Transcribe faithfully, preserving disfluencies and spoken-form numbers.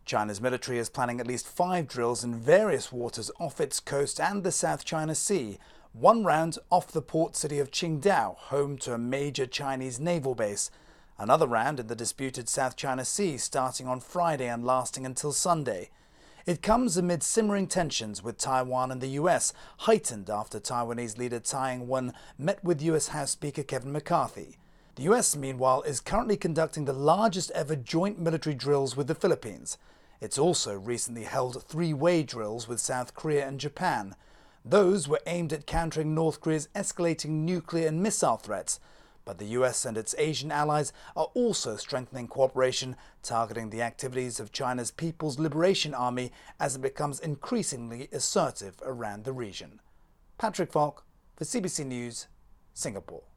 China's military is planning at least five drills in various waters off its coast and the South China Sea, one round off the port city of Qingdao, home to a major Chinese naval base, another round in the disputed South China Sea starting on Friday and lasting until Sunday. It comes amid simmering tensions with Taiwan and the U S, heightened after Taiwanese leader Tsai Ing-wen met with U S House Speaker Kevin McCarthy. The U S, meanwhile, is currently conducting the largest ever joint military drills with the Philippines. It's also recently held three-way drills with South Korea and Japan. Those were aimed at countering North Korea's escalating nuclear and missile threats. But the U S and its Asian allies are also strengthening cooperation, targeting the activities of China's People's Liberation Army as it becomes increasingly assertive around the region. Patrick Falk for C B C News, Singapore.